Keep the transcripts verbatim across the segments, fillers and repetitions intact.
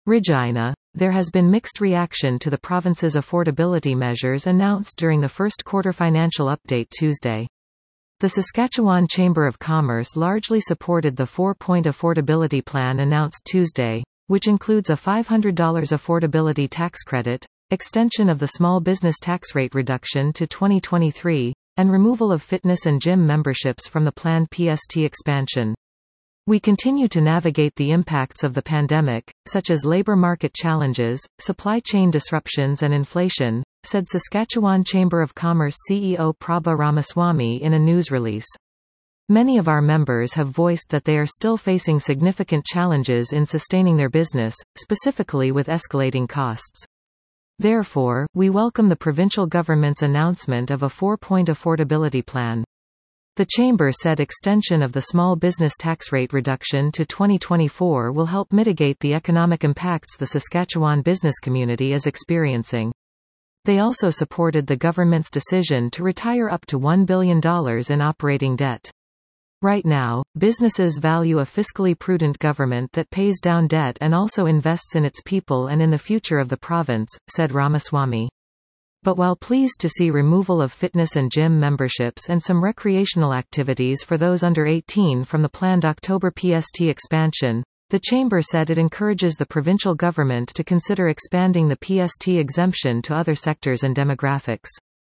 Regina. There has been mixed reaction to the province's affordability measures announced during the first quarter financial update Tuesday. The Saskatchewan Chamber of Commerce largely supported the four-point affordability plan announced Tuesday, which includes a five hundred dollars affordability tax credit, extension of the small business tax rate reduction to twenty twenty-three, and removal of fitness and gym memberships from the planned P S T expansion. We continue to navigate the impacts of the pandemic, such as labor market challenges, supply chain disruptions and inflation, said Saskatchewan Chamber of Commerce C E O Prabha Ramaswamy in a news release. Many of our members have voiced that they are still facing significant challenges in sustaining their business, specifically with escalating costs. Therefore, we welcome the provincial government's announcement of a four-point affordability plan. The Chamber said extension of the small business tax rate reduction to twenty twenty-four will help mitigate the economic impacts the Saskatchewan business community is experiencing. They also supported the government's decision to retire up to one billion dollars in operating debt. Right now, businesses value a fiscally prudent government that pays down debt and also invests in its people and in the future of the province, said Ramaswamy. But while pleased to see removal of fitness and gym memberships and some recreational activities for those under eighteen from the planned October P S T expansion, the Chamber said it encourages the provincial government to consider expanding the P S T exemption to other sectors and demographics.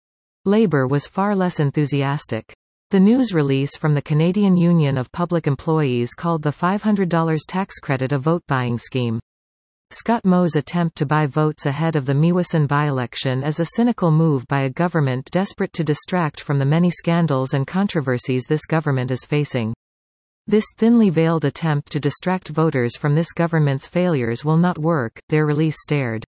Labour was far less enthusiastic. The news release from the Canadian Union of Public Employees called the five hundred dollars tax credit a vote-buying scheme. Scott Moe's attempt to buy votes ahead of the Meewasin by-election is a cynical move by a government desperate to distract from the many scandals and controversies this government is facing. This thinly veiled attempt to distract voters from this government's failures will not work, their release stated.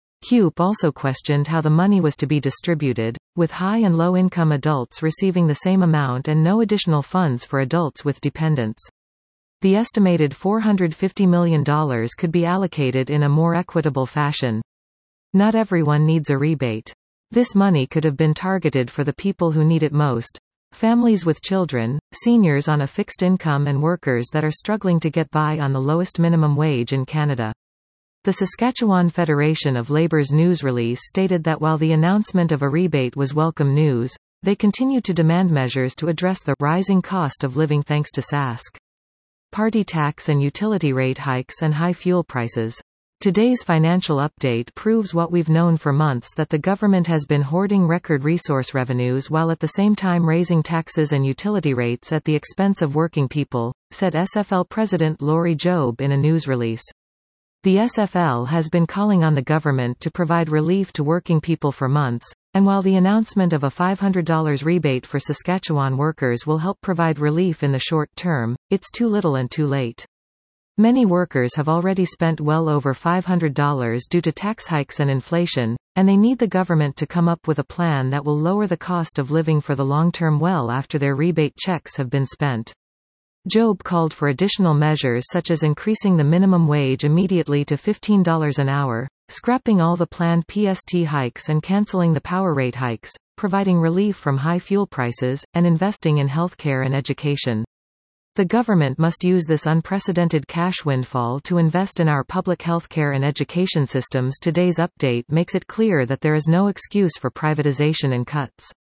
C U P also questioned how the money was to be distributed, with high and low-income adults receiving the same amount and no additional funds for adults with dependents. The estimated four hundred fifty million dollars could be allocated in a more equitable fashion. Not everyone needs a rebate. This money could have been targeted for the people who need it most: families with children, seniors on a fixed income and workers that are struggling to get by on the lowest minimum wage in Canada. The Saskatchewan Federation of Labour's news release stated that while the announcement of a rebate was welcome news, they continue to demand measures to address the rising cost of living thanks to Sask party tax and utility rate hikes and high fuel prices. Today's financial update proves what we've known for months, that the government has been hoarding record resource revenues while at the same time raising taxes and utility rates at the expense of working people, said S F L President Laurie Jobe in a news release. The S F L has been calling on the government to provide relief to working people for months, and while the announcement of a five hundred dollars rebate for Saskatchewan workers will help provide relief in the short term, it's too little and too late. Many workers have already spent well over five hundred dollars due to tax hikes and inflation, and they need the government to come up with a plan that will lower the cost of living for the long term well after their rebate checks have been spent. Jobe called for additional measures such as increasing the minimum wage immediately to fifteen dollars an hour, scrapping all the planned P S T hikes and cancelling the power rate hikes, providing relief from high fuel prices, and investing in healthcare and education. The government must use this unprecedented cash windfall to invest in our public healthcare and education systems. Today's update makes it clear that there is no excuse for privatization and cuts.